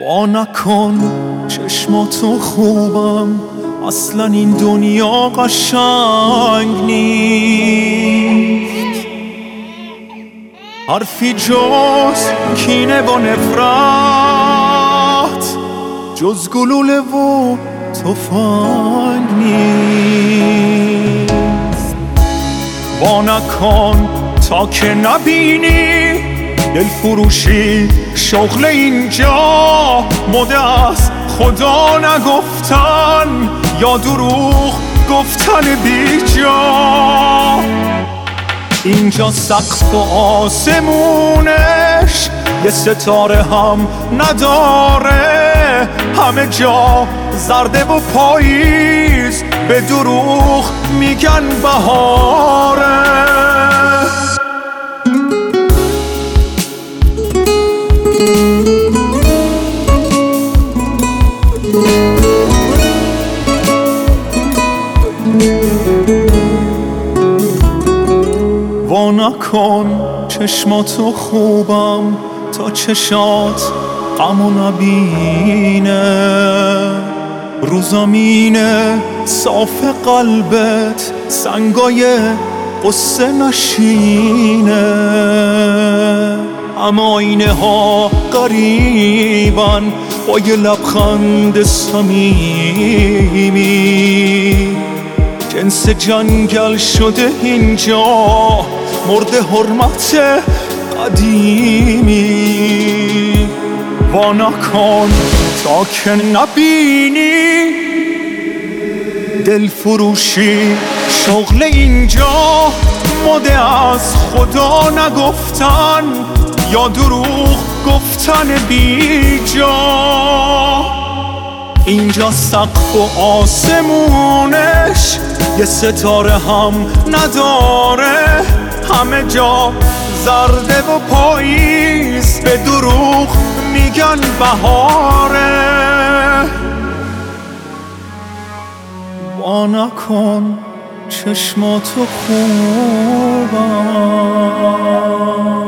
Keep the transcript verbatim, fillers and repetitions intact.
وا نکن چشماتو خوبم، اصلا این دنیا قشنگ نیست. حرفی جز کینه و نفرت، جز گلوله و تفنگ نیست. وا نکن تا که نبینی دل فروشی شغل اینجا، مده از خدا نگفتن یا دروغ گفتن بی جا. اینجا سقف و آسمونش یه ستاره هم نداره، همه جا زرده و پاییز به دروغ میگن بهاره. وا نکن چشماتو خوبم تا چشات غمو نبینه، رو زمین صاف قلبت سنگای قصه نشینه. اما آینه ها قریبن با یه لبخند صمیمی، جنس جنگل شده اینجا مرد حرمت قدیمی. وا نکن تا که نبینی دل فروشی شغل اینجا، مده از خدا نگفتن یا دروغ گفتن بی جا. اینجا سقف و آسمونش یه ستاره هم نداره، همه جا زرده و پاییز به دروغ میگن بهاره. وا نکن چشماتو خوبم.